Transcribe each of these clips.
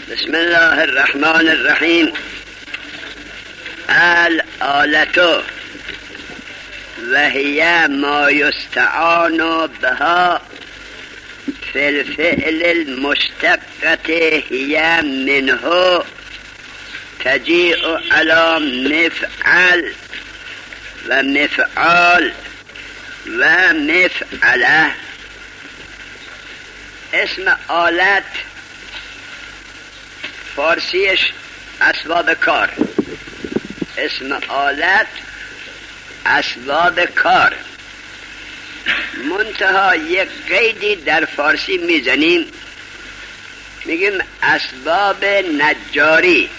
بسم الله الرحمن الرحیم. الآلة وهي ما يستعان بها في الفعل المشتقة هي منه تجيء على مفعل ومفعال ومفعله. اسم آلت فارسیش اسباب کار. اسم آلت اسباب کار. منتها یک قیدی در فارسی میزنیم، میگیم اسباب نجاری،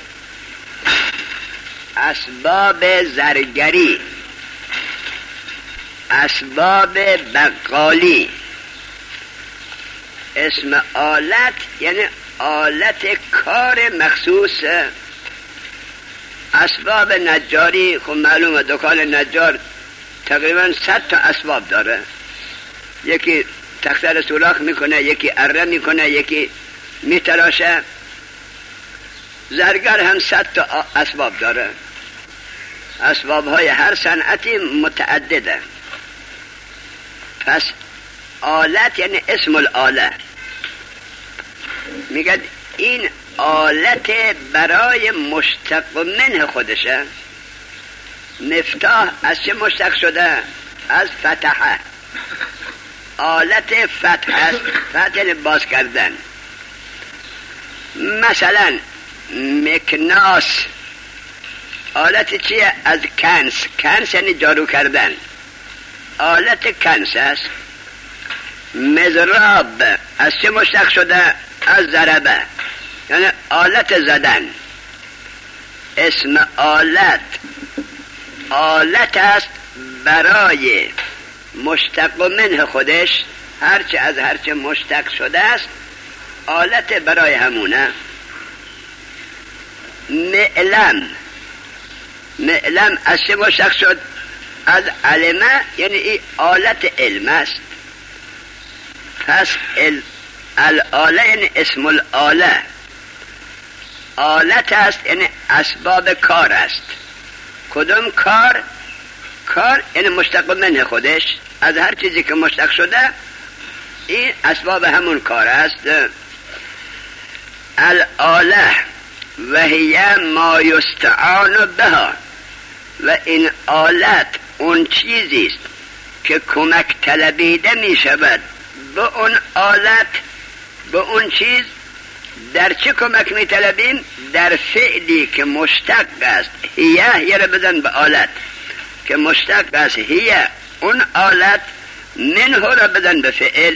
اسباب زرگری، اسباب بقالی. اسم آلت یعنی آلت کار مخصوص. اسباب نجاری خب معلومه، دکان نجار تقریبا 100 تا اسباب داره. یکی تخته را سوراخ میکنه، یکی اره میکنه، یکی میتراشه. زرگر هم 100 تا اسباب داره. اسباب های هر صنعتی متعدده. پس آلت یعنی اسم الاله. میگه این آلت برای مشتق منه خودشه. مفتاح از چه مشتق شده؟ از فتحه. آلت فتح است. فتح باز کردن. مثلا مکناس آلت چیه؟ از کنس. کنس یعنی جارو کردن. آلت کنس است. مزراب از چه مشتق شده؟ از ضربه، یعنی آلت زدن. اسم آلت آلت است برای مشتق منه خودش. هرچه از هرچه مشتق شده است آلت برای همونه. معلم، معلم از چه مشتق شد؟ از علمه، یعنی این آلت علم است. پس الآله یعنی اسم الآله. آلت است یعنی اسباب کار است. کدوم کار؟ کار یعنی مشتق منه خودش. از هر چیزی که مشتق شده این اسباب همون کار است. الآله وهي ما يستعان بها، و این آلت اون چیزی است که کمک طلبیده می شود به اون آلت، به اون چیز. در چه کمک می طلبیم؟ در فعلی که مشتق است. هیه را بزن به آلت که مشتق است. هیه اون آلت، منه را بزن به فعل.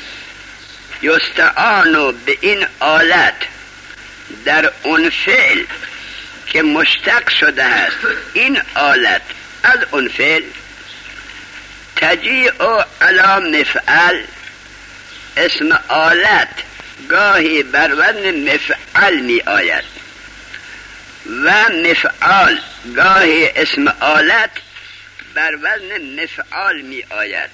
یستعانو به این آلت در اون فعل که مشتق شده است. این آلت از اون فعل. تجیء علی مفعل. اسم آلت گاهی بر وزن مفعل می آید و مفعال گاهی اسم آلت بر وزن مفعال می آید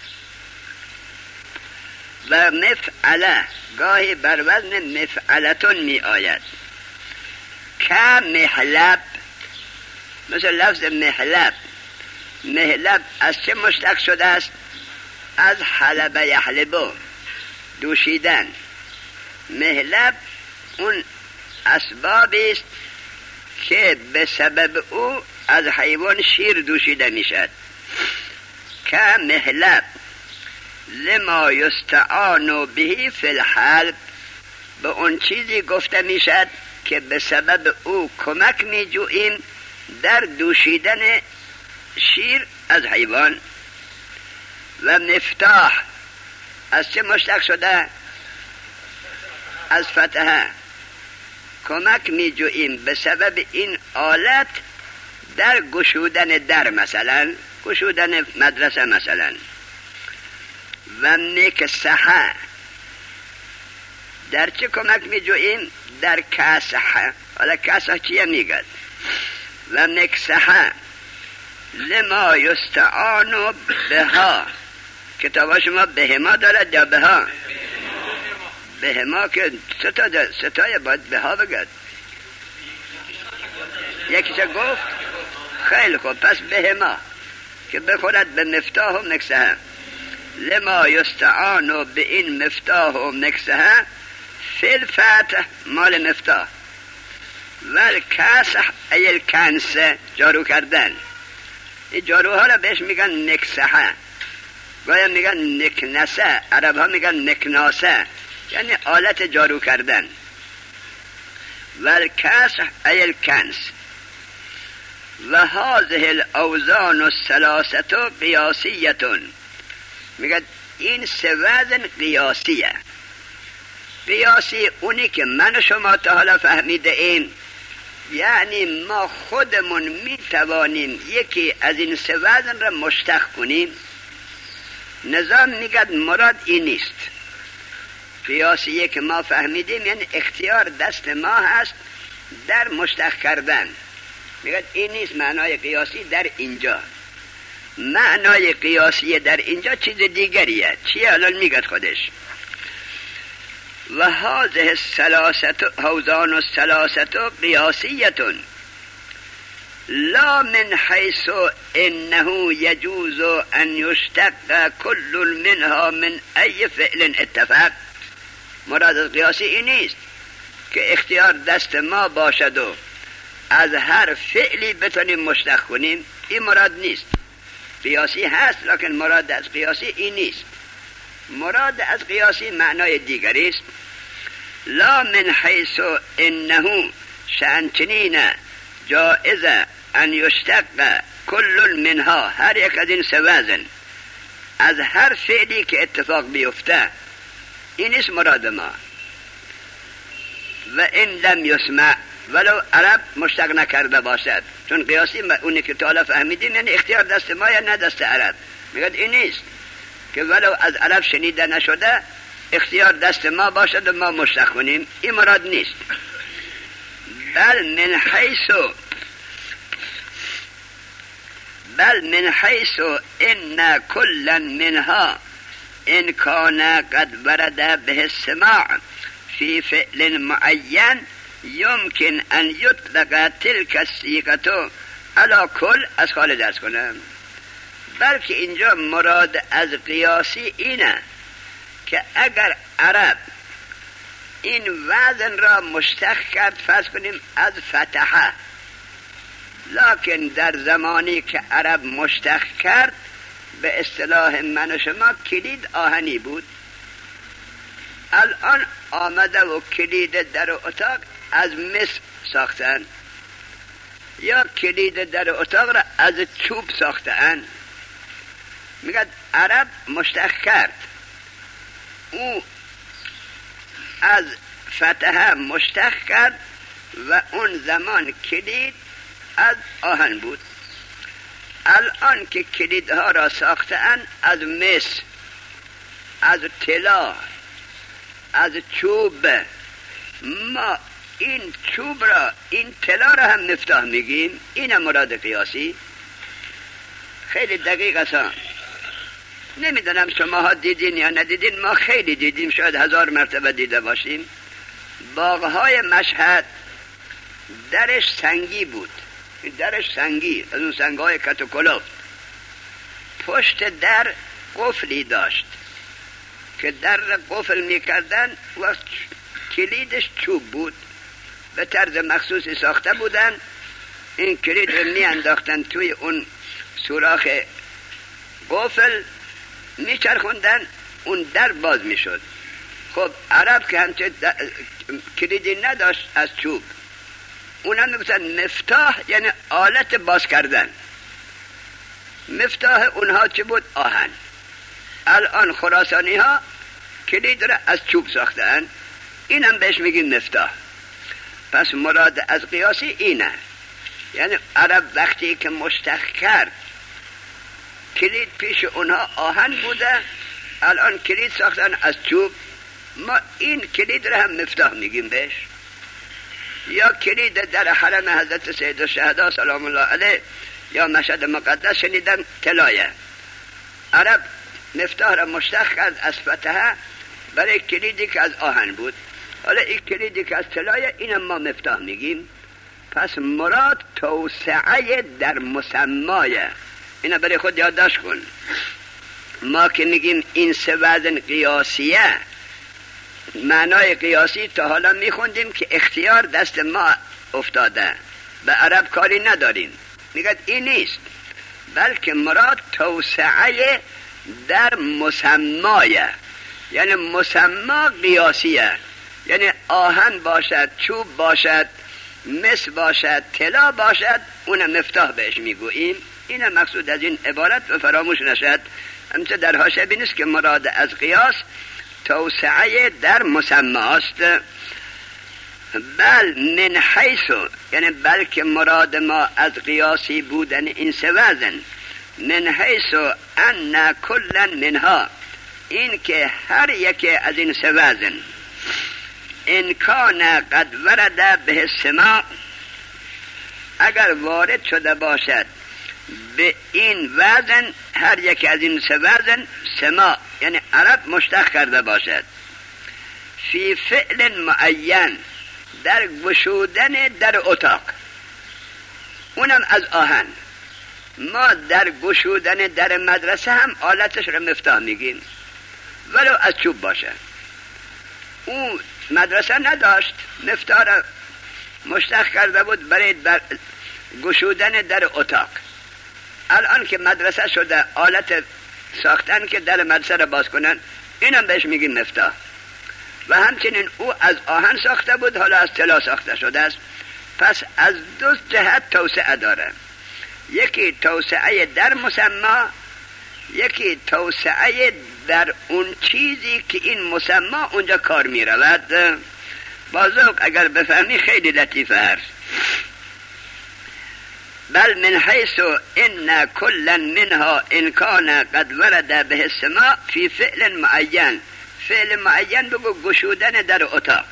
و مفعله گاهی بر وزن مفعلتون می آید. که محلب، مثل لفظ محلب. محلب از چه مشتق شده است؟ از حلب یحلبو، دوشیدن. محلب اون اسبابی است که به سبب او از حیوان شیر دوشیده میشد. که محلب لما یستعان به فی الحلب، به اون چیزی گفته میشد که به سبب او کمک میجوییم در دوشیدن شیر از حیوان. و مفتاح از چه مشتق شده؟ از فتحه. کمک می جوییم به سبب این آلت در گشودن در، مثلا گشودن مدرسه مثلا. و مکسحه در چه کمک می جوییم؟ در کسحه. حالا کسحه چیه میگد؟ و مکسحه لما یستعان بها. کتابا شما بهما دارد یا بها؟ به ما که ستای باید به ها بگد. یکیش گفت خیلی خوب، پس به ما که بخورد به مفتاح و مکسه لما یستعانو به این مفتاح و مکسه فی الفتح مال مفتاح ول کسح ایل کنسه جارو کردن. این جاروها را بهش میگن مکسه، گایا میگن مکنسه، عرب ها میگن مکناسه، یعنی آلت جارو کردن. ول کسح ایل کنس و هذه الاوزان الثلاثه قیاسیه، میگه این سه وزن قیاسیه. قیاسی اونی که من و شما تا حالا فهمیده ایم، یعنی ما خودمون میتوانیم یکی از این سه وزن را مشتق کنیم. نظام میگه مراد این نیست. قیاسیه که ما فهمیدیم یعنی اختیار دست ما هست در مشتق کردن. میگه این نیست معنای قیاسی در اینجا. معنای قیاسی در اینجا چیز دیگریه. چیه الان میگه خودش؟ و هذه الثلاثه حوزان الثلاثه قیاسیه لا من حیث انه یجوز ان یشتق کل منها من ای فعل اتفق. مراد از قیاسی این نیست که اختیار دست ما باشد و از هر فعلی بتونیم مشتق کنیم. این مراد نیست. قیاسی هست لکن مراد از قیاسی این نیست. مراد از قیاسی معنای دیگری است. لا من حیث انه شأنچنین جائز ان یشتق کل منها، هر یک از این سه وزن از هر فعلی که اتفاق بیفته، این است مراد ما. و این لم یسمع، ولو عرب مشتق نکرده باشد، چون قیاسی اونی که تعالی فهمیدیم یعنی اختیار دست ما یا نه دست عرب. میگه این نیست که ولو از عرب شنیده نشده اختیار دست ما باشد و ما مشتق کنیم. این مراد نیست. بل من حیث ان کلا منها ان کان قد ورد به السماع فی فعل معین یمکن ان یطلق تلک الصیغه علی کل. از خاله درس کنم. بلکه اینجا مراد از قیاسی اینه که اگر عرب این وزن را مشتق کرد، فرض کنیم از فتحه، لکن در زمانی که عرب مشتق کرد به اصطلاح من و شما کلید آهنی بود. الان آمده و کلید در اتاق از مس ساختن یا کلید در اتاق را از چوب ساختن. میگه عرب مشتق کرد، او از فتحه مشتق کرد و اون زمان کلید از آهن بود. الان که کلیدها را ساختن از مس، از طلا، از چوب، ما این چوب را، این طلا را هم مفتاح میگیم. این مراد قیاسی. خیلی دقیق است. نمیدونم شما ها دیدین یا ندیدین، ما خیلی دیدیم، شاید 1000 مرتبه دیده باشیم. باغهای مشهد درش سنگی بود، درش سنگی، از اون سنگهای کت و کلفت. پشت در قفلی داشت که در قفل میکردن و کلیدش چوب بود، به طرز مخصوصی ساخته بودن. این کلید رو میانداختن توی اون سوراخ قفل، میچرخوندن، اون در باز میشد. خب عرب که همچه کلیدی نداشت از چوب، اونا میگفتن مفتاح، یعنی آلت باز کردن. مفتاح اونها چه بود؟ آهن. الان خراسانی ها کلید را از چوب ساختن، این هم بهش میگیم مفتاح. پس مراد از قیاسی اینه، یعنی عرب وقتی که مشتق کرد کلید پیش اونها آهن بوده، الان کلید ساختن از چوب، ما این کلید را هم مفتاح میگیم بهش. یا کلید در حرم حضرت سید الشهدا سلام الله علیه یا مشهد مقدس شنیدن طلایه. عرب مفتاح را مشتق کرد از فتحه برای کلیدی که از آهن بود. حالا این کلیدی که از طلایه، اینم ما مفتاح میگیم. پس مراد توسعه در مسمایه. اینا برای خود یادداشت کن. ما که میگیم این سه وزن قیاسیه، معنای قیاسی تا حالا میخوندیم که اختیار دست ما افتاده، به عرب کاری نداریم. میگه این نیست، بلکه مراد توسعه در مسمایه. یعنی مسما قیاسیه، یعنی آهن باشد، چوب باشد، مس باشد، طلا باشد، اون مفتاح بهش میگوییم. این مقصود از این عبارت و فراموش نشد. همچه در حاشیه نیست که مراد از قیاس توسعه در مسماست. بل من حیث، یعنی بلکه مراد ما از قیاسی بودن این سه وزن، من حیث ان کلا منها، این که هر یکی از این سه وزن ان کان قد ورد به السماع، اگر وارد شده باشد به این وزن، هر یکی از این سه وزن سماع یعنی عرب مشتق کرده باشد، فی فعل معین، در گشودن در اتاق، اونم از آهن. ما در گشودن در مدرسه هم آلتش رو مفتاح میگیم، ولو از چوب باشه. اون مدرسه نداشت، مفتاح رو مشتق کرده بود برای گشودن در اتاق. الان که مدرسه شده، آلت ساختن که در مدرسه رو باز کنن، اینم بهش میگیم مفتاح. و همچنین او از آهن ساخته بود، حالا از طلا ساخته شده است. پس از دو جهت توسعه داره، یکی توسعه در مسما، یکی توسعه در اون چیزی که این مسما اونجا کار می رود. بازوق اگر بفهمی خیلی لطیفه هست. بل من حیث ان کلا منها ان کان قد ورد به السماع فی فعل معین، فعل معین بگو گشودن در اتاق.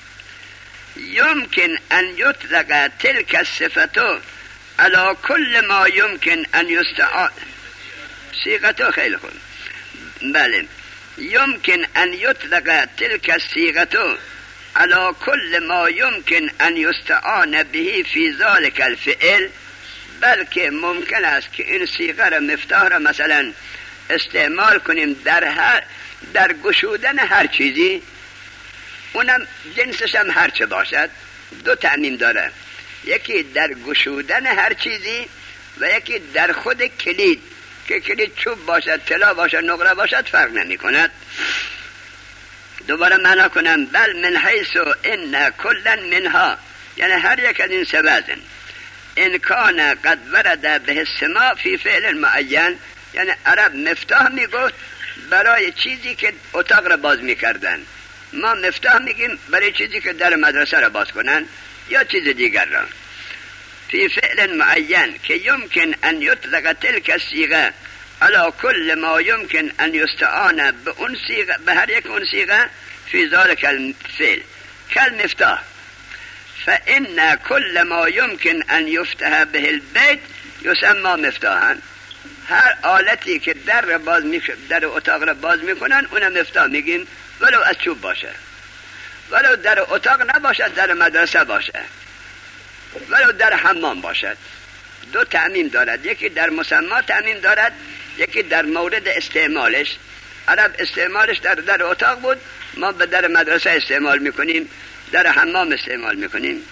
یمکن ان یطلق تلک الصفه علی کل ما یمکن ان یستعان، صیغه خیلی خوب. بله، یمکن ان یطلق تلک الصیغه علی کل ما یمکن ان یستعان به فی ذلک الفعل، بلکه ممکن است که این صیغه را مفتاح را مثلا استعمال کنیم در گشودن هر چیزی، اونم جنسش هم هر چه باشد. دو تعمیم داره، یکی در گشودن هر چیزی و یکی در خود کلید، که کلید چوب باشد، طلا باشد، نقره باشد، فرق نمی کند. دوباره معنا کنم، بل من حیث ان کلا منها، یعنی هر یک از این سه وزن، ان کان قد ورد به السماع فی فعل معین، یعنی عرب مفتاح میگفت برای چیزی که اتاق را باز میکردن، ما مفتاح میگیم برای چیزی که در مدرسه را باز کنن یا چیز دیگر را. فی فعل معین که یمکن ان یطلق تلک الصیغه علی کل ما یمکن ان یستعان به اون صیغه، به هر یک اون صیغه، فی ذلک الفعل کل مفتاح. فإن كل ما يمكن أن يفتح به البيت يسمى مفتاحا. هر آلتی که در اتاق را باز میکنن اونم مفتاح میگیم، ولو از چوب باشه، ولو در اتاق نباشد، در مدرسه باشه، ولو در حمام باشد. دو تعمیم دارد، یکی در مسما تعمیم دارد، یکی در مورد استعمالش. عرب استعمالش در اتاق بود، ما به در مدرسه استعمال میکنیم، در حمام استعمال میکنیم.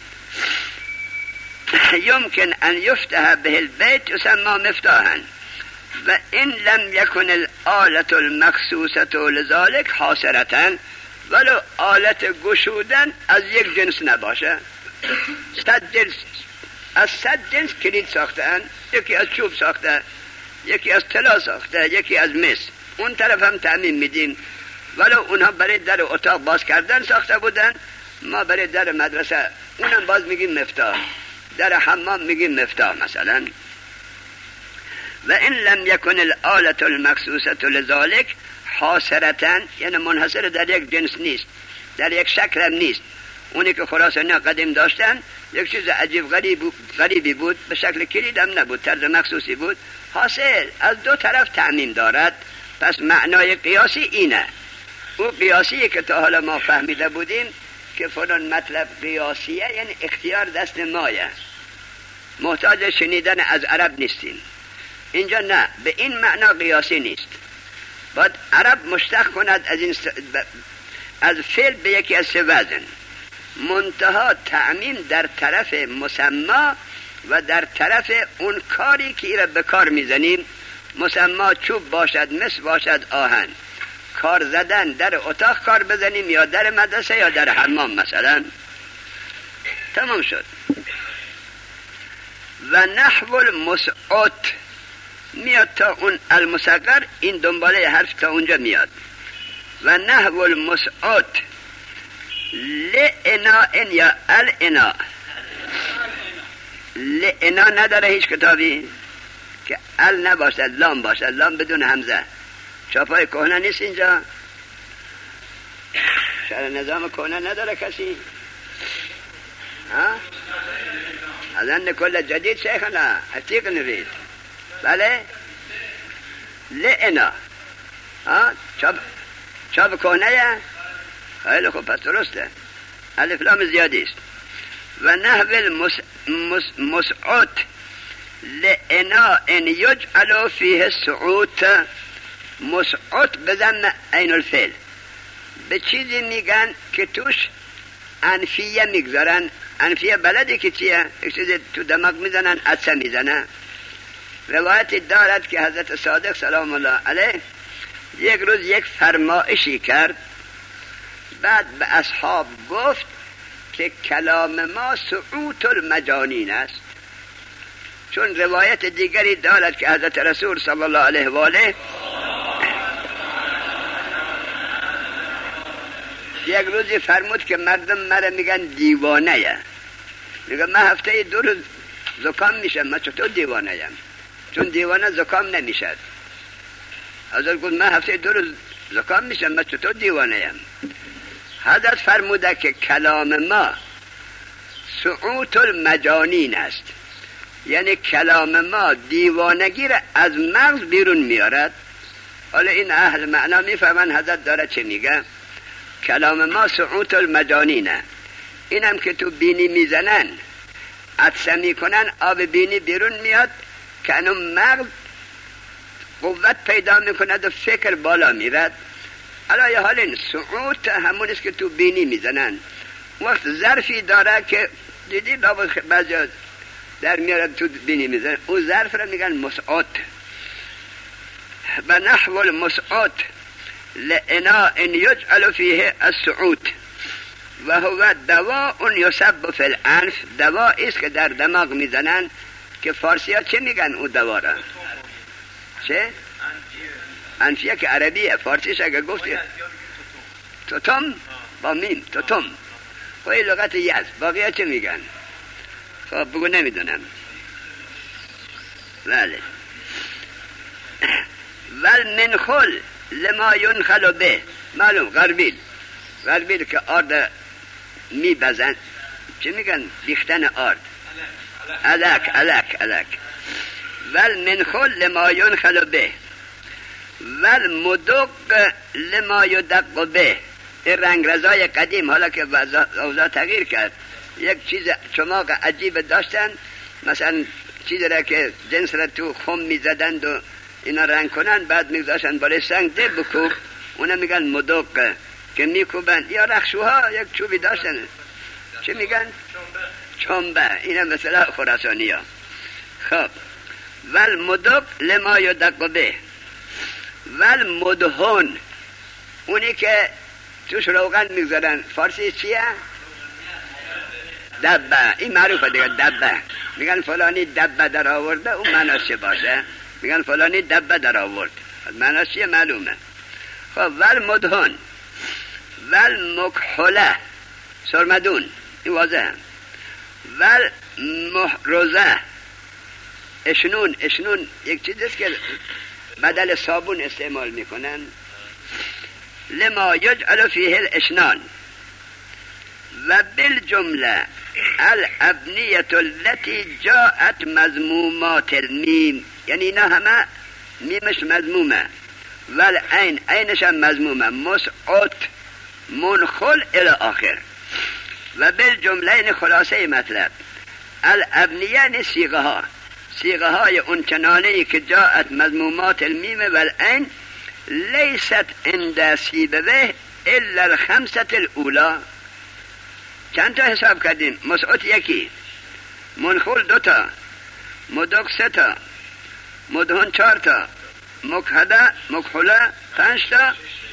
یمکن ان یفتح به البیت یسمى مفتاحا و این لم یکن الآلة المخصوصة لذلك حاصرة، ولو آلت گشودن از یک جنس نباشه. از 100 جنس کلید ساختن، یکی از چوب ساخته، یکی از طلا ساخته، یکی از مس. اون طرف هم تعمیم میدیم، ولو اونها برای در اتاق باز کردن ساخته بودن، ما برای در مدرسه اونم باز میگیم مفتاح، در حمام میگیم مفتاح مثلا. و این لم یکن الآلة المخصوصة لذلك حاصرة، یعنی منحصر در یک جنس نیست، در یک شکل هم نیست. اونی که خراسانی قدیم داشتن یک چیز عجیب غریبی بود، به شکل کلید هم نبود، طرز مخصوصی بود. حاصل از دو طرف تعمیم دارد. پس معنای قیاسی اینه او قیاسیه که تا حالا ما فهمیده بودیم که فلان مطلب قیاسیه، یعنی اختیار دست مایه، محتاج شنیدن از عرب نیستیم. اینجا نه، به این معنا قیاسی نیست. باید عرب مشتق کند از فعل به یکی از سه وزن، منتها تعمیم در طرف مسما و در طرف اون کاری که ایره به کار میزنیم. مسما چوب باشد، مس باشد، آهن، کار زدن در اتاق کار بزنیم یا در مدرسه یا در حمام مثلا، تمام شد. و نحو المسعود میاد تا اون المصغر، این دنباله حرف تا اونجا میاد. و نحو المسعود لعنا ان یا العنا، لعنا نداره هیچ کتابی که ال نباشد، لام باشد، لام بدون همزه. چاپای کهنه نیست اینجا، شرح نظام کهنه نداره کسی؟ ها؟ ازن کل جدید شیخنا عتیق نوید. بله لعنا، ها چاپ کهنه یا؟ خیلی خوب، پس درسته، الف لام زیادی است. و نحو المسعود لعنا ان یجعل فیه سعود، مسعود بزن عین الفعل، به چیزی میگن که توش انفیه میگذارن. انفیه بلدی که چیه؟ یک چیزی تو دماغ میزنن، عدسه میزنن. روایتی دارد که حضرت صادق سلام الله علیه یک روز یک فرمایشی کرد، بعد به اصحاب گفت که کلام ما سعوت المجانین است. چون روایت دیگری دارد که حضرت رسول صلی الله علیه و آله یک روزی فرمود که مردم مرا میگن دیوانه یا، میگه من هفته 2 روز زکام میشم، من چطور دیوانه یم؟ چون دیوانه زکام نمیشد. حضرت گفت من هفته 2 روز زکام میشم، من چطور دیوانه یم؟ حضرت فرموده که کلام ما سعوت المجانین است، یعنی کلام ما دیوانگی را از مغز بیرون میارد. حالا این اهل معنا میفهمن حضرت داره چه میگه. کلام ما سعوت المجانینه، اینم که تو بینی میزنن، عدسه میکنن، آب بینی بیرون میاد که انو مغز قوت پیدا میکند و فکر بالا میرد. حالا یه حال این سعوت همون است که تو بینی میزنن. وقت ظرفی داره که دیدی بعضی در میارد تو بینی میزنن، او ظرف را میگن مسعود. و نحو المسعود لعنا ان یجعل فیه السعود و هو دواء یصب فی الانف، دواء است که در دماغ میزنن. که فارسی ها چه میگن او دوا را؟ چه؟ انفیه که عربیه، فارسیش اگه گفتی توتم با میم، توتم خواهی لغت یزد. باقی ها چه میگن؟ خب بگو نمیدونم. بله. والمنخل لما ينخل به، معلوم غربیل که آرد میبزن، چه میگن؟ بیختن آرد، علک. والمنخل لما ينخل به والمدق لما يدق به. این رنگ رزای قدیم حالا که اوضاع تغییر کرد، یک چیز چماق عجیب داشتن، مثلا چیزی را که جنس را تو خم میزدند و اینا رنگ کنن، بعد میگذاشتن بالای سنگ ده بکوب، اونا میگن مدق که میکوبن. یا رخشوها یک چوبی داشتن، چه میگن؟ چنبه. اینا مثلا خراسانی ها. خب والمدق لما يدق به والمدهن، اونی که توش روغن میگذارن، فارسی چیه؟ دبه. این معروفه دیگه، دبه. میگن فلانی دبه در آورده، اون معناش چه باشه؟ میگن فلانی دبه در آورد، معناش چیه؟ معلومه. خب والمدهن والمکحله، سرمدون، این واضحه. والمحرزه، اشنون یک چیز است که بدل صابون استعمال میکنن. لما یجعل فیه الاشنان و بالجمله الابنیه التي جاءت مذمومات المیم، یعنی اینا همه میمش مذمومه. والعین عینش هم مضمومه، مسعود منخل الی آخر. و بالجمله خلاصه مطلب الابنیه صیغه های اون چنانه‌ای که جاءت مضمومات المیم والعین لیست عند سیبویه الا الخمسه الاولی. چند تا حساب کردیم؟ مسعود یکی، منخل دوتا، مدق سه تا، مدهن چهار تا، مکحله 5 تا.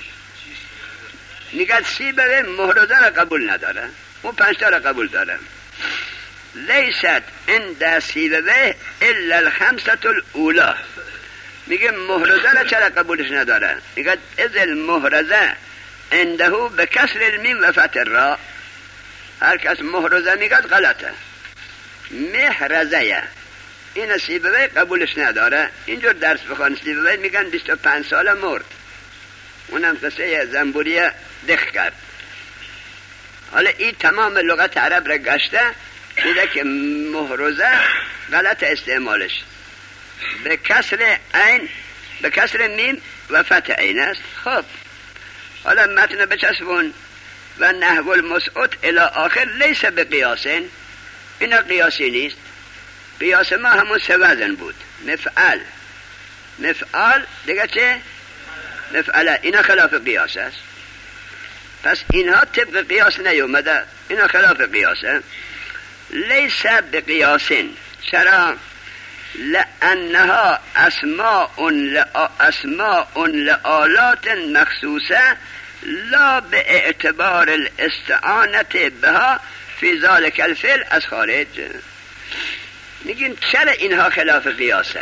میگه سیبویه محرزه را قبول نداره، اون 5 تا را قبول داره. لیست عند سیبویه الا الخمسه الاولی. میگه محرزه را چرا قبولش نداره؟ میگه از المحرزه عنده به کسر المیم و فتح الراء. هر کس محرزه میگه غلطه. محرزه این سیبویه قبولش نداره. اینجور درس بخوان سیبویه میگن 25 ساله مرد، اونم قصه زنبوریه دخ کرد. حالا این تمام لغت عرب را گشته دیده که محرزه غلط استعمالش به کسر عین، به کسر میم و فتح عین است. خب حالا متن بچسبون و نحو المسعود الی آخر لیس به قیاسین. اینا قیاسی نیست. قیاس ما همون 3 وزن بود، مفعال دیگه چه؟ مفعله. اینا خلاف قیاس است. پس اینها طبق قیاس نیومده، اینا خلاف قیاسه. لیس بقیاسین. چرا؟ لانها اسماء لآلات مخصوصه لا به اعتبار الاستعانت بها فی ذلک الفعل از خارج. میگین چرا اینها خلاف قیاسه؟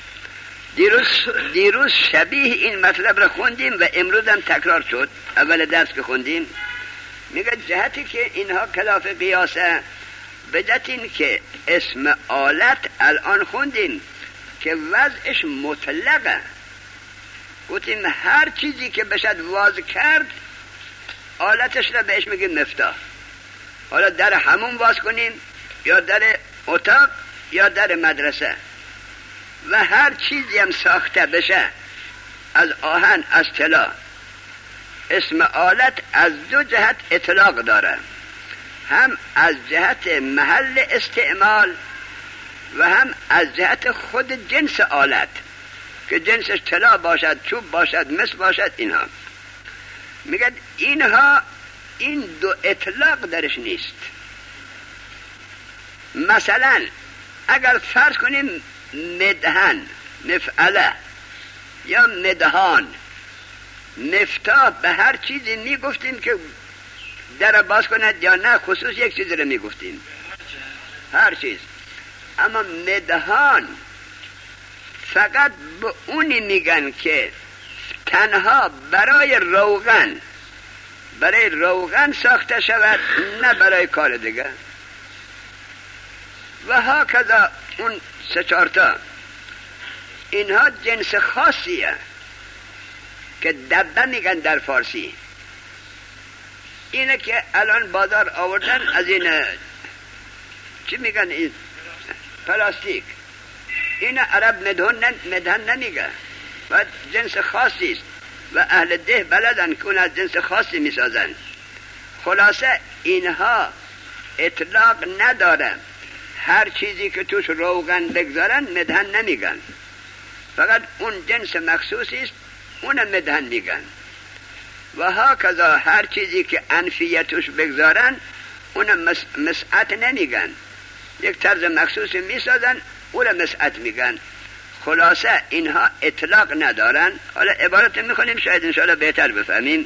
دیروز شبیه این مطلب را خوندیم و امروز هم تکرار شد. اول درس که خوندیم میگه جهتی که اینها خلاف قیاسه به جهت این که اسم آلت الان خوندیم که وضعش مطلقه. گفتیم هر چیزی که بشد واز کرد آلتش را بهش میگیم مفتاح. حالا در حموم واز کنیم یا در اتاق یا در مدرسه، و هر چیزی هم ساخته بشه از آهن از طلا، اسم آلت از 2 جهت اطلاق داره، هم از جهت محل استعمال و هم از جهت خود جنس آلت که جنسش طلا باشد، چوب باشد، مس باشد. اینها میگن اینها این 2 اطلاق درش نیست. مثلا اگر فرض کنیم مدهن، مفعله یا مدهان، مفتاح به هر چیزی میگفتیم که در باز کند یا نه، خصوص یک چیز رو میگفتیم، هر چیز. اما مدهان فقط به اونی میگن که تنها برای روغن ساخته شود، نه برای کار دیگه. و ها کذا اون 3-4 تا اینها جنس خاصیه که دبه میگن در فارسی. اینه که الان بازار آوردن از این چی میگن، این پلاستیک. این عرب مدهن نمیگه و جنس خاصی است و اهل ده بلدن که اون از جنس خاصی میسازن. خلاصه اینها اطلاق نداره. هر چیزی که توش روغن بگذارن مدهن نمیگن، فقط اون جنس مخصوصی است اون مدهن میگن. و ها کذا هر چیزی که انفیه توش بگذارن اون مسعت نمیگن، یک طرز مخصوصی میسازن اون مسعت میگن. خلاصه اینها اطلاق ندارن. حالا عبارت میخونیم شاید انشاءالله بهتر بفهمیم.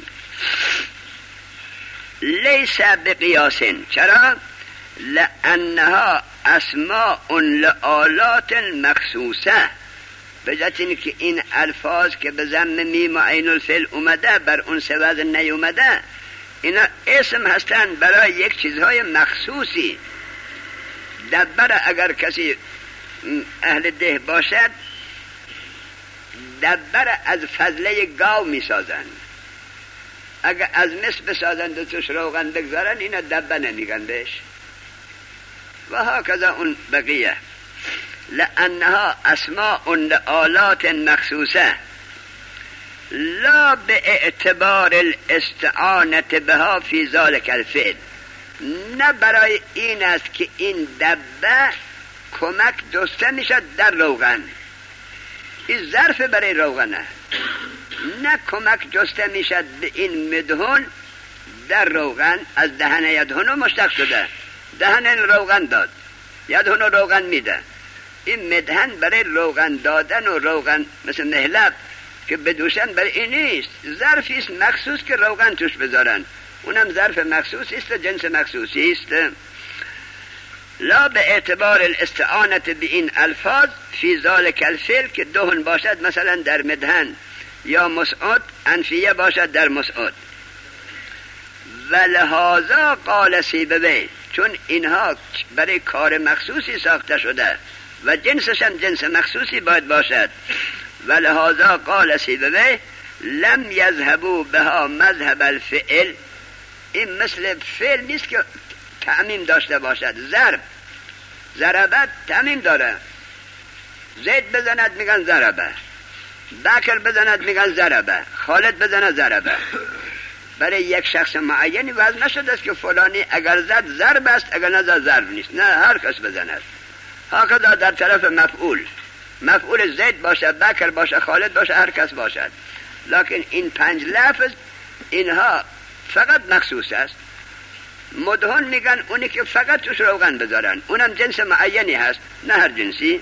لیس بقیاسین. چرا؟ لانها اسماء لآلات مخصوصه. به جهت این که این الفاظ که به ضم میم و عین الفعل اومده بر اون 3 وزن نیومده، اینا اسم هستن برای یک چیزهای مخصوصی. دبر اگر کسی اهل ده باشد، دبر از فضله گاو میسازن. اگر از مس بسازن و توش روغن بگذارن اینا دبه نمیگن بهش. و ها کذا اون بقیه. لانها اسماء لآلات مخصوصه لا به اعتبار الاستعانت بها فی ذلک الفعل، نه برای این است که این دبه کمک جسته میشد در روغن، این ظرف برای روغنه، نه کمک جسته میشد به این مدهون در روغن. از دهن یدهن مشتق شده، دهن روغن داد، یدهن روغن میده. این مدهن برای روغن دادن و روغن مثل مهلب که بدوشن برای این نیست، ظرفی است مخصوص که روغن توش بذارن، اونم ظرف مخصوصی است، جنس مخصوصی است. لا به اعتبار الاستعانت به این الفاظ فی ذلک الفعل که دهن باشد مثلا در مدهن، یا مسعود انفیه باشد در مسعود. و لهذا قال سیبوی، چون اینها برای کار مخصوصی ساخته شده و جنسش هم جنس مخصوصی باید باشد. و لهذا قال سیبوی لم یذهبوا بها مذهب الفعل، این مثل فعل نیست که تعمیم داشته باشد. ضربت تعمیم داره، زید بزند میگن ضربه، بکر بزند میگن ضربه، خالد بزند ضربه. برای یک شخص معینی وضع نشده است که فلانی اگر زد ضرب است، اگر نزد ضرب نیست، نه هر کس بزند. هکذا در طرف مفعول زید باشه، بکر باشه، خالد باشه، هر کس باشد. لکن این 5 لفظ اینها فقط مخصوص است. مدهن میگن اونی که فقط توش روغن بذارن، اونم جنس معینی هست، نه هر جنسی.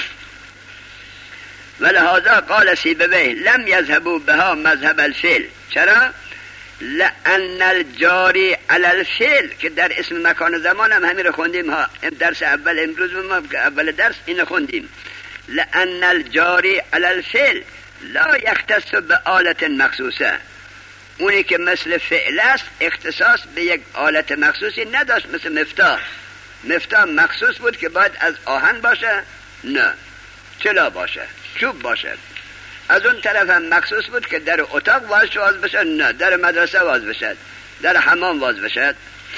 ولهذا قال سیبوی لم یذهبوا بها مذهب الفعل. چرا؟ لأن الجاری علی الفعل، که در اسم مکان و زمان هم همین رو خوندیم ها، درس اول امروز اول درس این خوندیم. لأن الجاری علی الفعل لا یختص به آلت مخصوصه، اونی که مثل فعل است اختصاص به یک آلت مخصوصی نداشت. مثل مفتاح مخصوص بود که باید از آهن باشه؟ نه. چلا باشه، چوب باشه. از اون طرف هم مخصوص بود که در اتاق واز بشه؟ نه. در مدرسه واز بشه، در حمام واز بشه.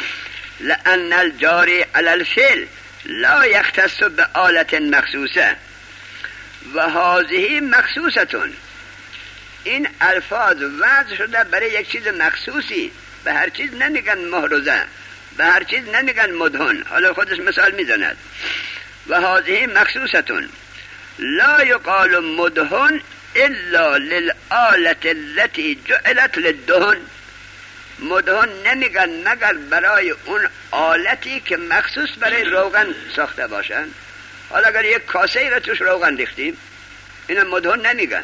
لأن الجاری علی الفعل لا یختص به آلت مخصوصه و هذه مخصوصتون. این الفاظ وضع شده برای یک چیز مخصوصی، به هر چیز نمیگن مهرزه، به هر چیز نمیگن مدهن. حالا خودش مثال میزند. و هذه مخصوصتون لا یقال مدهن الا للآلة التي جعلت للدهن. مدهن نمیگن مگر برای اون آلتی که مخصوص برای روغن ساخته باشن. حالا اگر یک کاسه ای را توش روغن ریختیم، این مدهن نمیگن.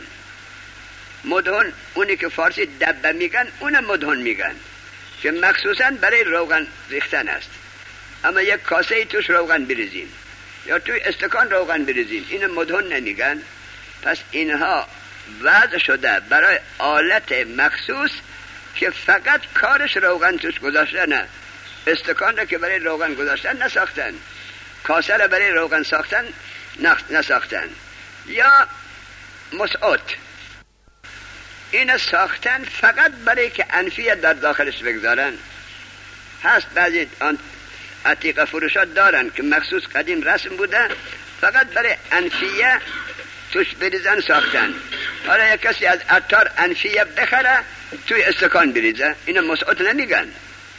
مدهن اونی که فارسی دبه میگن، اون مدهن میگن که مخصوصا برای روغن ریختن است. اما یک کاسه ای توش روغن بریزیم یا توی استکان روغن بریزیم، این مدهن نمیگن. پس اینها وضع شده برای آلت مخصوص که فقط کارش روغن توش گذاشتن. استکان را که برای روغن گذاشتن نساختن، کاسه را برای روغن ساختن نساختن. یا مسعود، این ساختن فقط برای که انفیه در داخلش بگذارن. هست بعضی عتیقه فروشات دارن که مخصوص قدیم رسم بوده، فقط برای انفیه توش بریزن ساختن. حالا یک کسی از عطار انفیه بخره توی استکان بریزه، اینو مسعود نمیگن.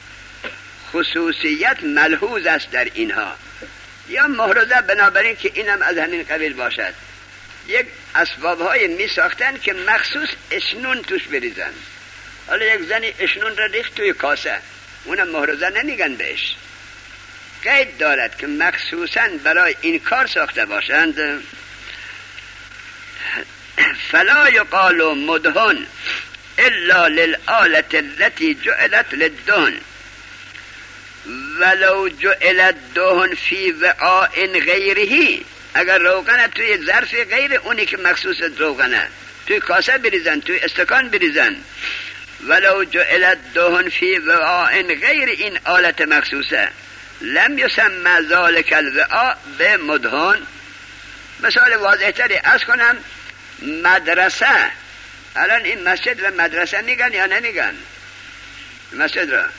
خصوصیت ملحوظ است در اینها. یا مهرزه، بنابراین که اینم از همین قبیل باشد. یک اسباب‌های می ساختن که مخصوص اشنون توش بریزن. حالا یک زنی اشنون را ریخت توی کاسه، اونم مهرزه نمیگن بهش. قید دارد که مخصوصاً برای این کار ساخته باشند. فلا یقال مدهن الا للآلة التي جعلت للدهن ولو جعل الدهن فی وعاء غیره. اگر روغن توی ظرف غیر اونی که مخصوص روغنه، توی کاسه بریزن، توی استکان بریزن. ولو جعل الدهن فی وعاء غیر این آلت مخصوصه لم یسمى ذلك الوعاء به مدهن. مثال واضح تری از کنم، مدرسه. الان این مسجد و مدرسه میگن یا نمیگن؟ مسجد را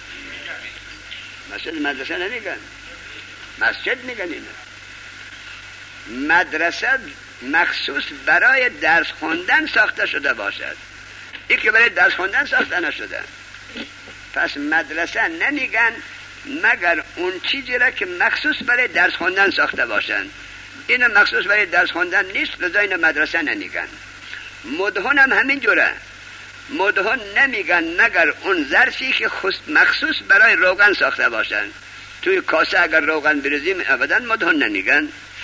مدرسه نمیگن، مسجد میگن. اینه مدرسه مخصوص برای درس خوندن ساخته شده باشد. این که برای درس خوندن ساخته نشده. پس مدرسه نمیگن مگر اون چیزی را که مخصوص برای درس خوندن ساخته باشن. این مخصوص برای درس خوندن نیست، لذا این مدرسه نمیگن. مدهن هم همین جوره. مدهن نمیگن مگر اون ظرفی که مخصوص برای روغن ساخته باشن. توی کاسه اگر روغن بریزیم ابدا مدهن نمیگن.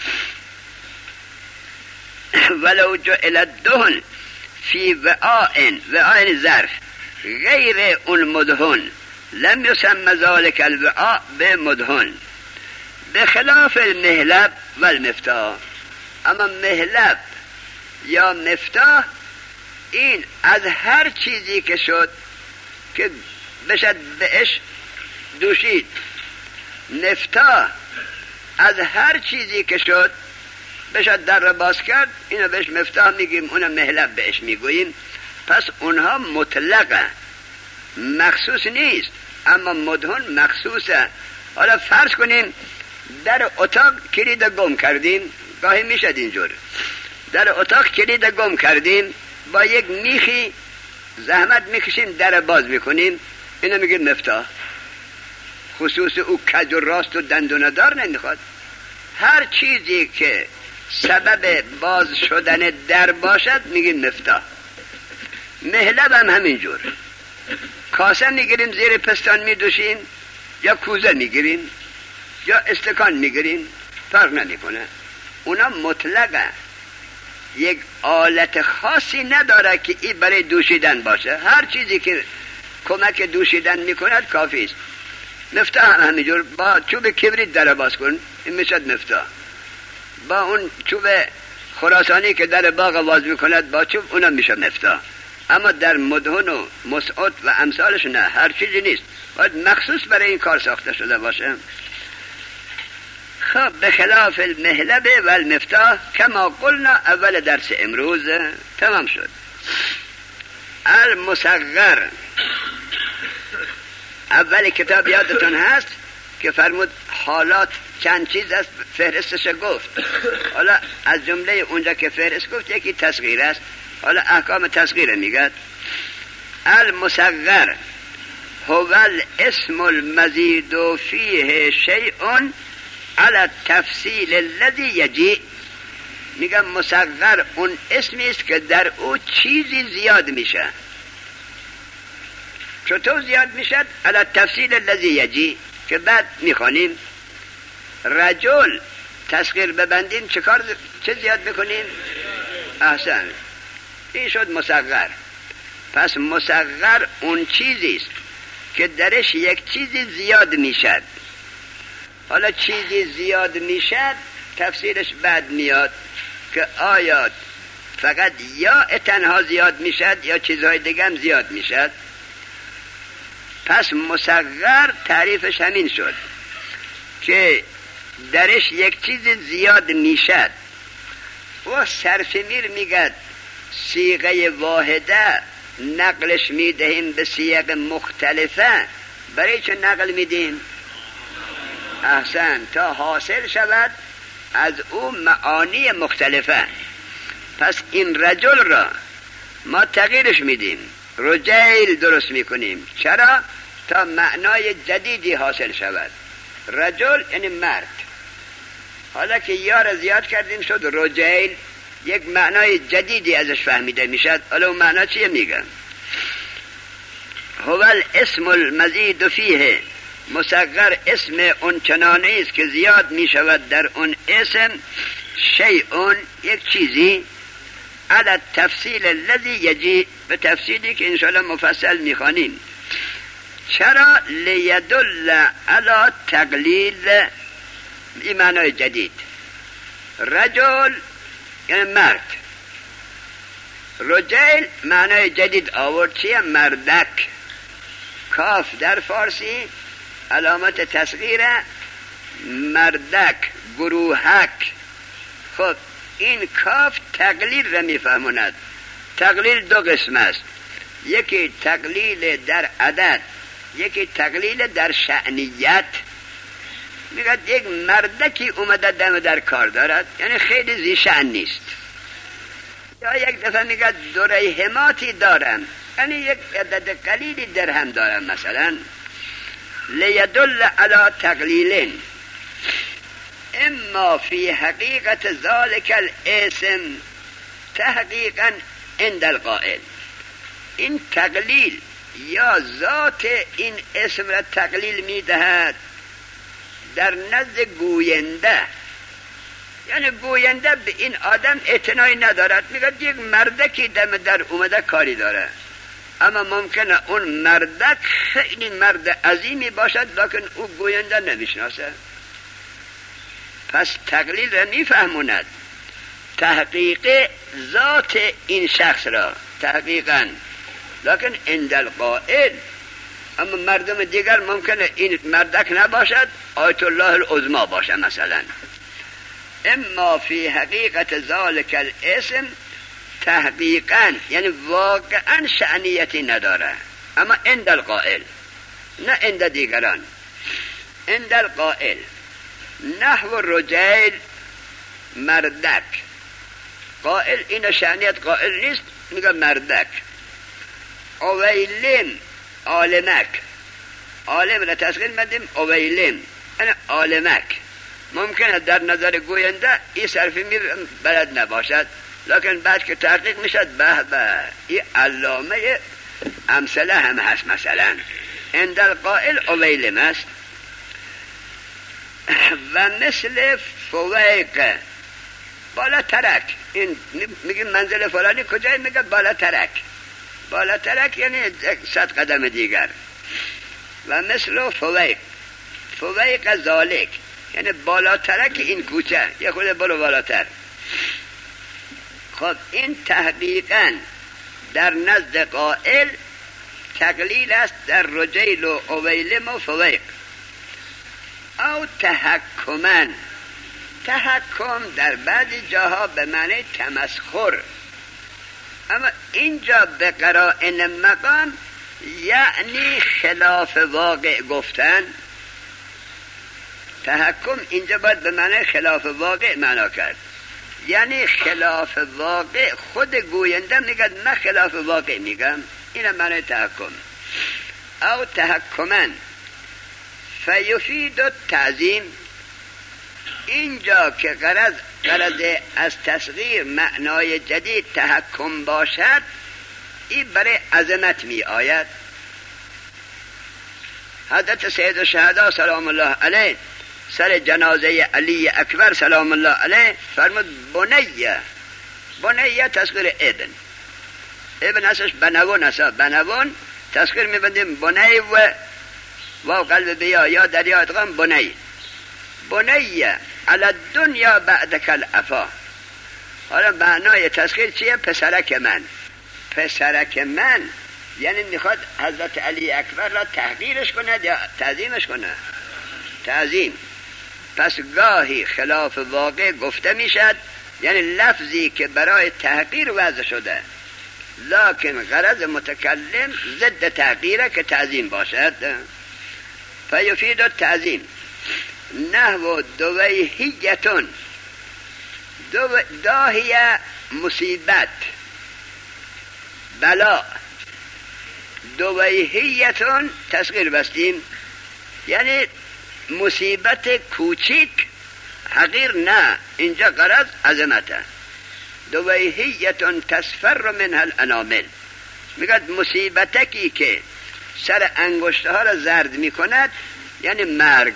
ولو جعل الدهن فی وعاء ظرف غیر اون مدهن لم يسمى ذلك الوعاء بمدهن بخلاف المهلب و المفتاح. اما مهلب یا مفتاح این از هر چیزی که شد که بشد بهش دوشید. مفتاح از هر چیزی که شد بشد در را باز کرد، اینو بهش مفتاح میگیم، اونو مهلب بهش میگوییم. پس اونها مطلقه، مخصوص نیست. اما مدهن مخصوصه. حالا فرض کنیم در اتاق کلید گم کردیم، گاهی میشد اینجور، در اتاق کلید گم کردیم، با یک میخی زحمت میکشیم در باز میکنیم، اینو میگیم مفتاح. خصوص او کج و راست و دندوندار نمیخواد. هر چیزی که سبب باز شدن در باشد میگیم مفتاح. مهلب هم همینجور. کاسه میگیریم زیر پستان میدوشیم، یا کوزه میگیریم یا استکان میگیریم، فرق نمیکنه. اونا مطلقه، یک آلت خاصی نداره که این برای دوشیدن باشه. هر چیزی که کمک دوشیدن میکند کافی است. مفتاح هم همینجور. با چوب کبریت در باز کن، این میشد مفتاح. با اون چوب خراسانی که در باغ باز میکند با چوب، اونم میشه مفتاح. اما در مدهن و مسعود و امثالش نه، هر چیزی نیست، باید مخصوص برای این کار ساخته شده باشه. خب بخلاف المهلب و المفتاح کما قلنا اول درس امروز تمام شد. المصغر اول کتاب یادتون هست که فرمود حالات چند چیز است، فهرستش گفت. حالا از جمله اونجا که فهرست گفت یکی تصغیر است. حالا احکام تصغیر میگه المصغر هو الاسم المزید فیه شیء على التفصیل الذي یجی. میگم مصغر اون اسمی است که در او چیزی زیاد میشه. چطور زیاد میشد؟ على التفصیل الذي یجی که بعد میخوانیم. رجل تصغیر ببندیم چه زیاد بکنیم؟ احسن، این شد مصغر. پس مصغر اون چیزی است که درش یک چیزی زیاد میشد. حالا چیزی زیاد میشد تفسیرش بعد میاد که آیا فقط یا تنها زیاد میشد یا چیزهای دیگه هم زیاد میشد. پس مصغر تعریفش همین شد که درش یک چیز زیاد میشد. و صرف میر میگد صیغه واحده نقلش میدهیم به صیغ مختلفه. برای چه نقل میدیم؟ احسن، تا حاصل شود از او معانی مختلفه. پس این رجل را ما تغییرش میدیم، رجیل درست میکنیم. چرا؟ تا معنای جدیدی حاصل شود. رجل یعنی مرد. حالا که یا را زیاد کردیم شد رجیل، یک معنای جدیدی ازش فهمیده میشد. حالا اون معنا چیه؟ میگم هو الاسم المزید فیه، مصغر اسم اون چنانه است که زیاد میشود در اون اسم شیء، یک چیزی، علی التفصیل الذی یجی، به تفصیلی که انشاءالله مفصل میخوانیم. چرا؟ لیدل علی تقلیل، این معنای جدید. رجل یعنی مرد، رجل معنای جدید آورد. چیه؟ مردک. کاف در فارسی علامت تصغیره، مردک، گروهک. خب این کاف تقلیل را میفهموند. تقلیل دو قسم است، یکی تقلیل در عدد، یکی تقلیل در شأنیت. میگه یک مردکی اومده دم در کار دارد، یعنی خیلی زی شأن نیست. یا یک دفعه میگه درهماتی دارم، یعنی یک عدد قلیلی درهم دارن مثلا. لیدل علی تقلیل اما فی حقیقت ذالک الاسم تحقیقا عند القائل. این تقلیل یا ذات این اسم را تقلیل میدهد در نزد گوینده، یعنی گوینده به این آدم اعتنایی ندارد، میگه یک مردکی دم در اومده کاری داره، اما ممکنه اون مردک خیلی مرد عظیمی باشد لکن او گوینده نمیشناسه. پس تقلیل را میفهموند تحقیق ذات این شخص را تحقیقا، لکن عند القائل. اما مردم دیگر ممکنه این مردک نباشد، آیت الله العظما باشه مثلا. اما فی حقیقت ذالک الاسم تحقیقا، یعنی واقعا شأنیتی نداره، اما عند القائل، نه عند دیگران. عند القائل نحو رجیل مردک، قائل این شأنیت قائل نیست، میگه مردک. اویلم عالمک، عالم را تسخیر مدیم اویلم یعنی عالمک. ممکنه در نظر گوینده این صرفی بلد نباشد، لکن بعد که تحقیق میشد به به این علامه امثله هم هست مثلا. عند القائل اویلم است. و مثل فویق بالا ترک، این میگه منزل فلانی کجای، میگه بالا ترک. بالا ترک یعنی 100 قدم دیگر. و مثل فویق، فویق ذالک یعنی بالاترک این کوچه، یه خود برو بالاتر. خب این تحقیقا در نزد قائل تقلیل است در رجیل و اویلم و فویق. او تحکمن، تحکم در بعضی جاها به معنی تمسخر، اما اینجا به قرائن مقام یعنی خلاف واقع گفتن. تحکم اینجا باید به معنی خلاف واقع معنا کرد، یعنی خلاف واقع. خود گوینده میگه من خلاف واقع میگم، این معنی تحکم. او تحکمن فیفید التعظیم، اینجا که غرض از تصغیر معنای جدید تحکم باشد، این برای عظمت می آید. حضرت سید الشهدا سلام الله علیه سر جنازه علی اکبر سلام الله علیه فرمود بنیه، بنیه تصغیر ابن، ابن هستش بنوان هست، بنوان تصغیر می بندیم بنی و قلب بیا یا دریا ادغام بنی. بنیه علی الدنیا بعدک العفا. حالا معنای تصغیر چیه؟ پسرک من، پسرک من یعنی میخواد حضرت علی اکبر را تحقیرش کنه یا تعظیمش کنه؟ تعظیم. پس گاهی خلاف واقع گفته میشد، یعنی لفظی که برای تحقیر وضع شده لکن غرض متکلم ضد تحقیره که تعظیم باشد. فیفید التعظیم. نحو دویهیتون، داهیه مصیبت بلا، دویهیتون تصغیر بستیم یعنی مصیبت کوچیک، حقیر نه، اینجا غرض عظمته. دویهیتون تصفر منها الانامل، میگد مصیبتکی که سر انگشته ها را زرد میکند یعنی مرگ،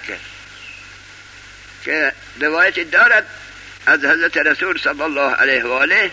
که روایت دارد از حضرت رسول صلی الله علیه و آله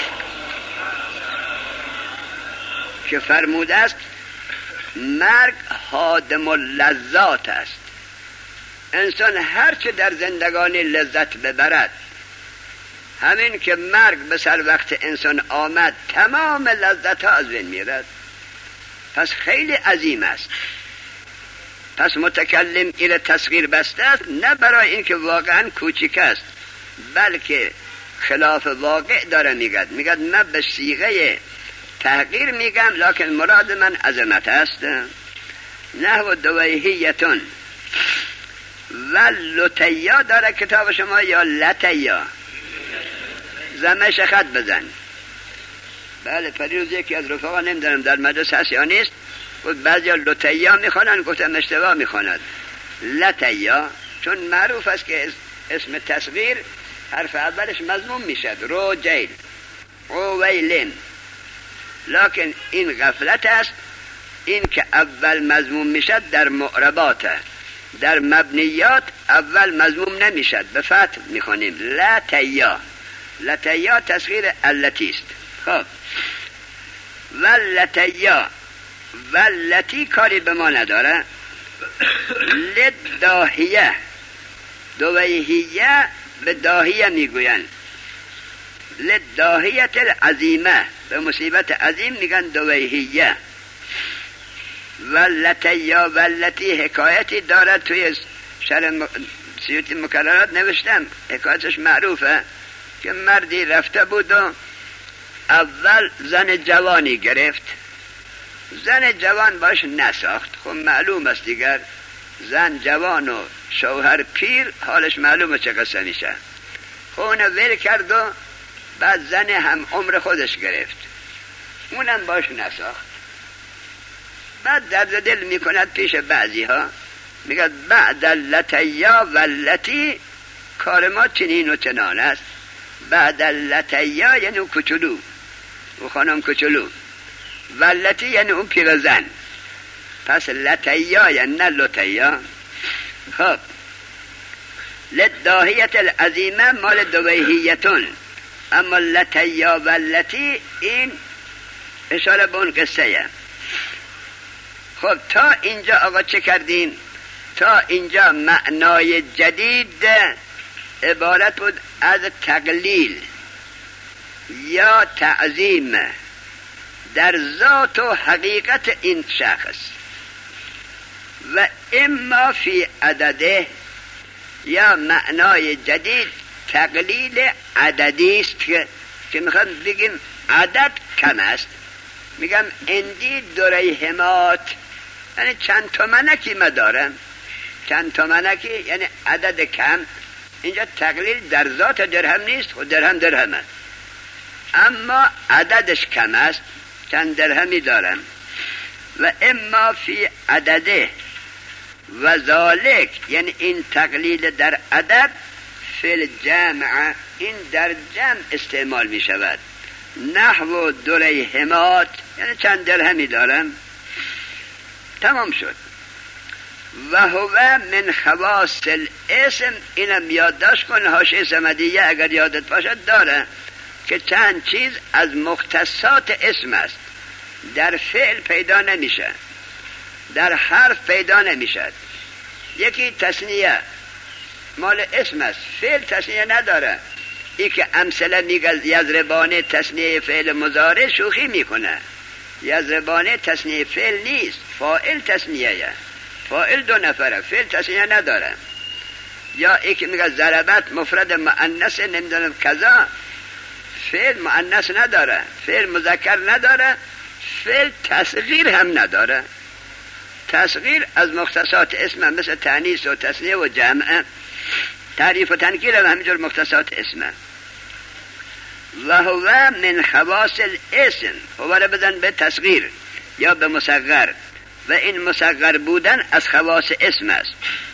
که فرموده است مرگ حادم اللذات است. انسان هرچه در زندگانی لذت ببرد، همین که مرگ به سر وقت انسان آمد تمام لذت ها از بین میرد. پس خیلی عظیم است. پس متکلم این تصغیر بسته است، نه برای اینکه واقعا کوچیک است، بلکه خلاف واقع داره میگد. میگد من به صیغه تحقیر میگم لکن مراد من عظمت است. نحو دویهیتون و لطیا داره کتاب شما یا لطیا، زمش خط بزن. بله پریروز یکی از رفقا نمیدونم در مدرسه هست یا نیست، بود بعضی ها لطیا میخوانن، گفتم اشتباه میخواند لطیا، چون معروف است که اسم تصغیر حرف اولش مضموم میشد، رو جیل او ویلین، لکن این غفلت است. این که اول مضموم میشد در معربات، در مبنیات اول مضموم نمیشد، به فتح میخونیم لطیا. لطیا تصغیر التی است. خب ولطیا، ولتی کاری به ما نداره. لداهیه، دویهیه به داهیه میگوین. لداهیت العظیمه، به مصیبت عظیم میگن دویهیه. ولتیا، ولتی حکایتی دارد، توی شرح سیوطی مکررات نوشتم، حکایتش معروفه که مردی رفته بود و اول زن جوانی گرفت، زن جوان باش نساخت. خب معلوم است دیگر زن جوان و شوهر پیر حالش معلومه چه قصه میشه. خب اونو ول کرد و بعد زن هم عمر خودش گرفت، اونم باش نساخت. بعد درد دل میکند پیش بعضی ها، میگه بعد اللتیا واللتی کار ما چنین و چنان است. بعد اللتیا یعنی اون کچلو، او خانم کچلو، واللتی یعنی اون پیرزن، پس لتیا یعنی نه لطیا. خب لداهیت العظیمه مال دویهیتون، اما لتیا واللتی این اشاره به اون قصه. خب تا اینجا آقا چه کردیم؟ تا اینجا معنای جدید عبارت بود از تقلیل یا تعظیم در ذات و حقیقت این شخص، و اما فی عدده، یا معنای جدید تقلیل عددی است که میخوام بگیم عدد کم است. میگم اندی درهمات یعنی چند تومنکی ما دارم، چند تومنکی یعنی عدد کم. اینجا تقلیل در ذات درهم نیست، خود درهم درهمه، اما عددش کم است، چند درهمی دارم. و اما فی عدده و ذالک یعنی این تقلیل در عدد، فی الجمع این در جمع استعمال می شود. نحو درهمات یعنی چند درهمی دارم، تمام شد. و هو من خواص الاسم، اینم یادداشت کن، حاشیه صمدیه اگر یادت باشد داره که چند چیز از مختصات اسم است. در فعل پیدا نمیشه، در حرف پیدا نمیشد. یکی تثنیه مال اسم است، فعل تثنیه نداره. ای که امثله میگه یضربانه تثنیه فعل مضارع شوخی میکنه، یضربانه تثنیه فعل نیست، فاعل تثنیه، فاعل دو نفره، فعل تثنیه نداره. یا ای که میگه ضربت مفرد مؤنث نمیدونم کذا، فعل مؤنث نداره، فعل مذکر نداره، فعل تصغیر هم نداره. تصغیر از مختصات اسم مثل تانیث و تثنیه و جمع، تعریف و تنکیر هم همینجور مختصات اسم. و هو من خواص الاسم، هو رو بدن به تصغیر یا به مصغر، و این مصغر بودن از خواص اسم است.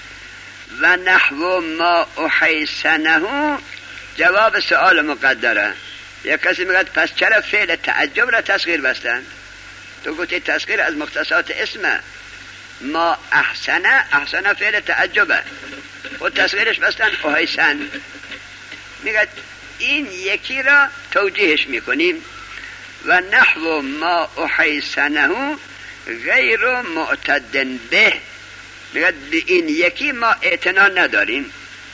و نحو ما احیسنه جواب سؤال مقدره. یک کسی میگه پس چرا فعل تعجب را تصغیر بستن؟ تو گفتی تصغیر از مختصات اسمه. ما احسنه، احسنه فعل تعجبه، خود تصغیرش بستن احیسن. میگه این یکی را توجیهش میکنیم. و نحو ما احیسنه غیر معتد به، میگه به این یکی ما اعتنا نداریم.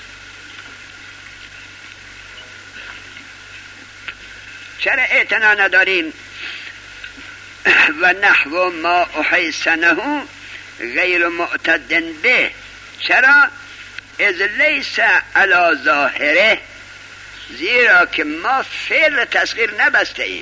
چرا اعتنا نداریم؟ و نحو ما احیسنه غیر معتد به، چرا؟ از لیس علی ظاهره، زیرا که ما فعل تصغیر نبسته ایم،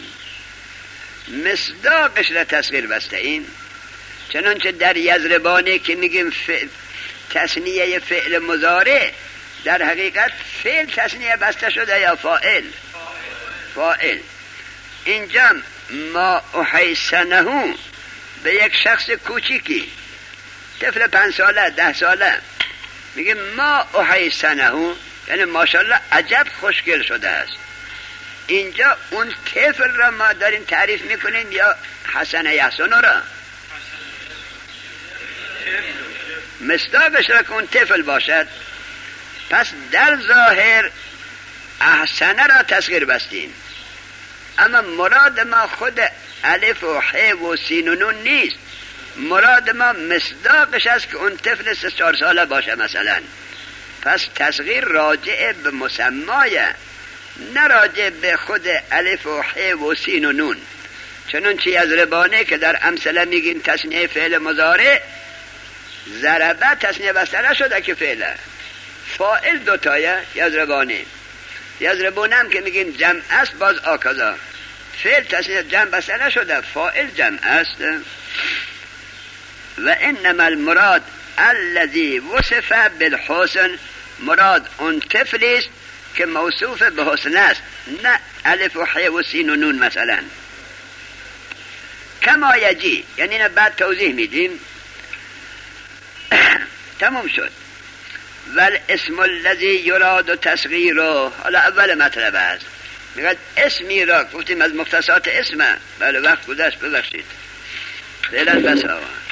مصداقش را تصغیر بسته ایم. چنانچه در یضربانه که میگیم تثنیه فعل مضارع، در حقیقت فعل تثنیه بسته شده یا فاعل؟ فاعل. اینجا ما احسنه به یک شخص کوچیکی، طفل 5 ساله 10 ساله، میگه ما احسنه یعنی ماشاءالله عجب خوشگل شده است. اینجا اون طفل را ما داریم تعریف میکنیم یا حسن یحسن را؟ مصداقش را که اون طفل باشد. پس در ظاهر احسنه را تصغیر بستیم، اما مراد ما خود الف و ح و سین و نون نیست. مراد ما مصداقش است که اون طفل 3-4 ساله باشه مثلا. پس تصغیر راجع به مسمایه، نه راجع به خود الف و ح و سین و نون. چنون چی از ربانه که در امثله میگیم تصنیه فعل مضارع، ضربه تصنیه بسته شده که فعله، فاعل 2 تایه یضربانه. یضربونه هم که میگیم جمع است، باز آکذا فعل تصنیه جمع بسته نشده، فاعل جمع است. و انما المراد الذي وصف بالحسن، مراد اون طفلی است که موصوف به حسن است، نه الف و ح و سین و نون مثلا. کما یجی، یعنی اینه بعد توضیح میدیم. تموم شد. والاسم الذي يراد تصغيره، حالا اول مطلب است. میگه اسمی را گفتیم از مختصات اسمه. بله وقت گذشت، ببخشید. فعلا بس آقا.